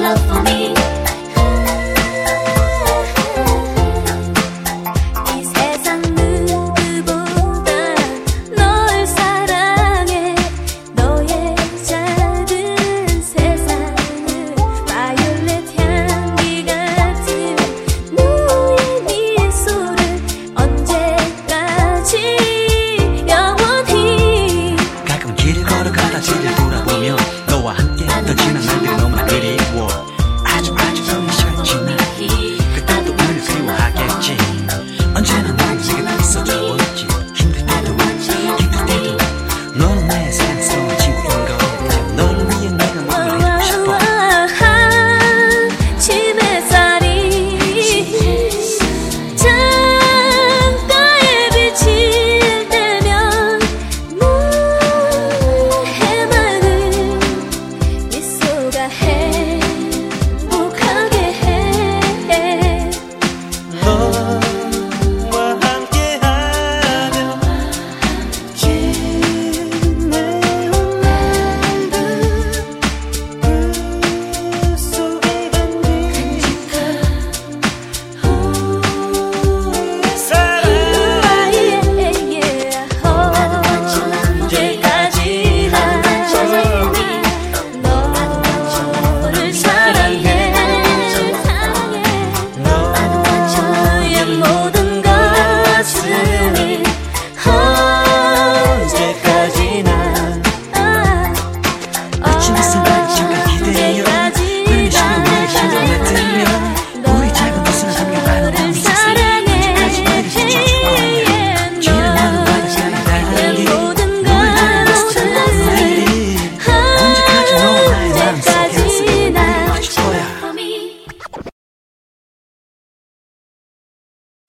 love for me. 이 세상 누구보다 널 사랑해. 너의 작은 세상을 바이올렛 향기 같은 너의 미소를 언제까지 영원히. 가끔 길을 걸어가다 뒤를 돌아보면 너와 함께 했던 지난 날들이 너무나 그리워. 아주 오랜 시간 지나 그때도 우릴 그리워하겠지. 언제나 나를 내게 다 있어줘왔지. 힘들 때도 너는 나의 사랑스러운 친구인 걸. 너를 위해 내가 뭘 해주고 싶어. 아침 햇살이 창가에 비칠 때면 너의 해맑은 미소가 해